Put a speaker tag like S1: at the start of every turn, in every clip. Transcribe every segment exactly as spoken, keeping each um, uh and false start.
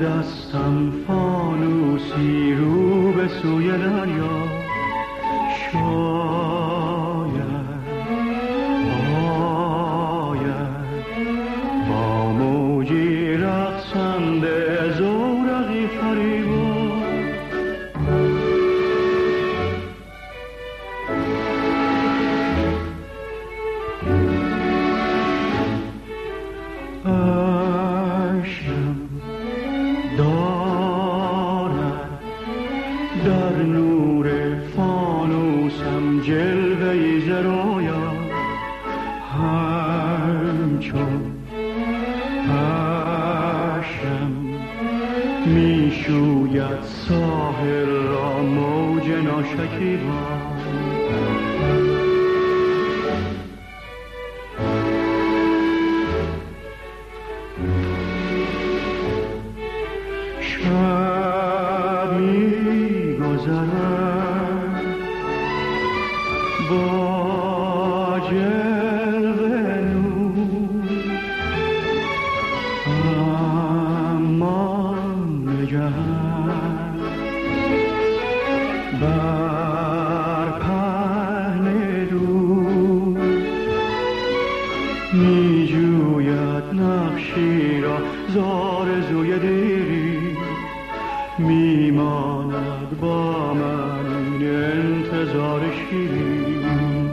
S1: دستم فانوسی رو به سوی دریا، شاید باید با موجی رقصنده زورقی فریبا. در نور فانوسم جلوه‌ای ز رویا، همچون اشکم می شوید ساحل را موج ناشکیبا. شب می گذرد با جلوه نور، اما نگهت بر پهن دور می جوید نقشی را زآرزوی دیری، میماند با من این انتظار شیرین.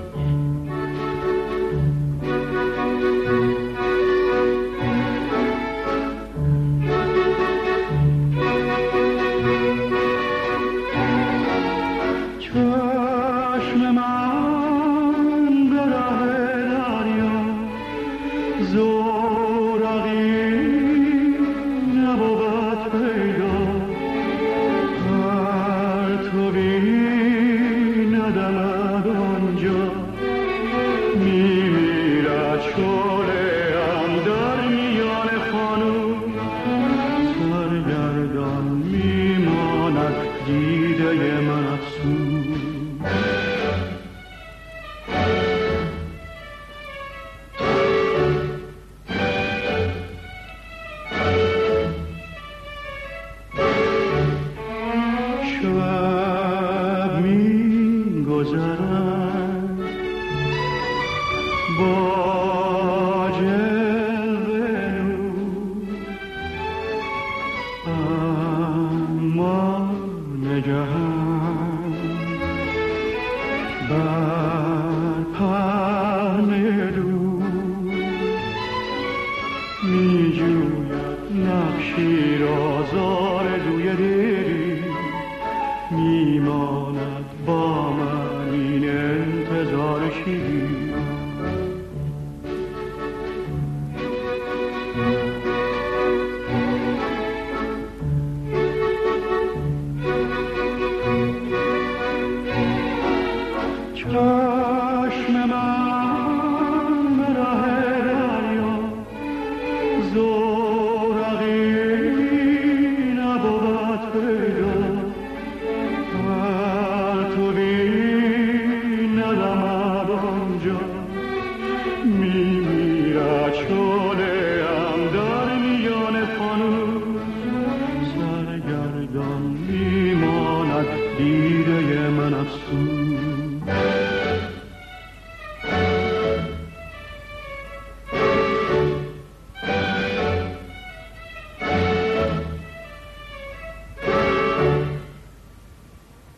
S1: چشم من به ره دریا زورقی نبود پیدا، پرتوی ندمد آنجا، میمیرد شعله‌ام در میان فانوس، سرگردان میماند دیده من افسوس. شب می گذرد با جلوه نور، اما نگهم بر پهن دور می جوید نقشی را زآرزوی دیری، میماند با من این انتظار شیرین. چشم من به ره دریا زورقی نبود پیدا، پرتوی ندمد آنجا، میمیرد شعله‌ام در میان فانوس، سرگردان میماند دیده من افسوس.